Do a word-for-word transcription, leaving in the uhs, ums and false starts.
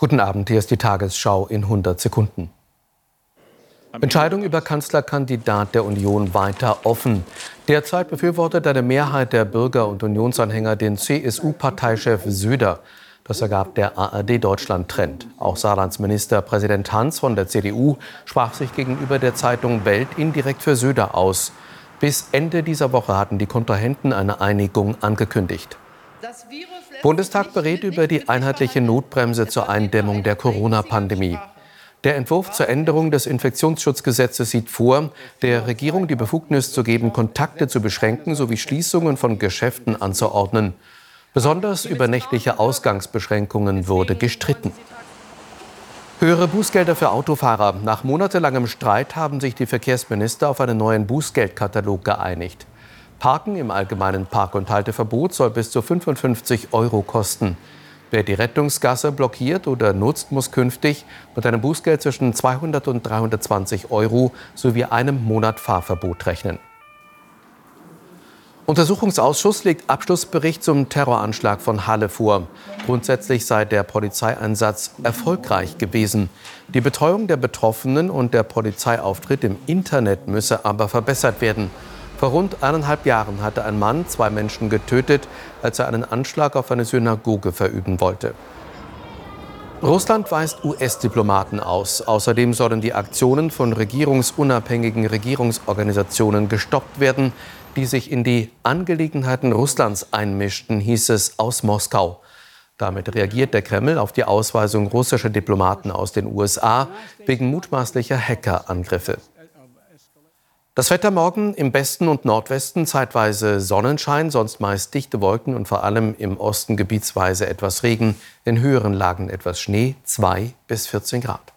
Guten Abend, hier ist die Tagesschau in hundert Sekunden. Entscheidung über Kanzlerkandidat der Union weiter offen. Derzeit befürwortet eine Mehrheit der Bürger und Unionsanhänger den C S U-Parteichef Söder. Das ergab der A R D-Deutschland-Trend. Auch Saarlands Ministerpräsident Hans von der C D U sprach sich gegenüber der Zeitung Welt indirekt für Söder aus. Bis Ende dieser Woche hatten die Kontrahenten eine Einigung angekündigt. Bundestag berät über die einheitliche Notbremse zur Eindämmung der Corona-Pandemie. Der Entwurf zur Änderung des Infektionsschutzgesetzes sieht vor, der Regierung die Befugnis zu geben, Kontakte zu beschränken sowie Schließungen von Geschäften anzuordnen. Besonders über nächtliche Ausgangsbeschränkungen wurde gestritten. Höhere Bußgelder für Autofahrer. Nach monatelangem Streit haben sich die Verkehrsminister auf einen neuen Bußgeldkatalog geeinigt. Parken im allgemeinen Park- und Halteverbot soll bis zu fünfundfünfzig Euro kosten. Wer die Rettungsgasse blockiert oder nutzt, muss künftig mit einem Bußgeld zwischen zweihundert und dreihundertzwanzig Euro sowie einem Monat Fahrverbot rechnen. Untersuchungsausschuss legt Abschlussbericht zum Terroranschlag von Halle vor. Grundsätzlich sei der Polizeieinsatz erfolgreich gewesen. Die Betreuung der Betroffenen und der Polizeiauftritt im Internet müsse aber verbessert werden. Vor rund eineinhalb Jahren hatte ein Mann zwei Menschen getötet, als er einen Anschlag auf eine Synagoge verüben wollte. Russland weist U S-Diplomaten aus. Außerdem sollen die Aktionen von regierungsunabhängigen Regierungsorganisationen gestoppt werden, die sich in die Angelegenheiten Russlands einmischten, hieß es aus Moskau. Damit reagiert der Kreml auf die Ausweisung russischer Diplomaten aus den U S A wegen mutmaßlicher Hackerangriffe. Das Wetter morgen im Westen und Nordwesten zeitweise Sonnenschein, sonst meist dichte Wolken und vor allem im Osten gebietsweise etwas Regen, in höheren Lagen etwas Schnee, zwei bis vierzehn Grad.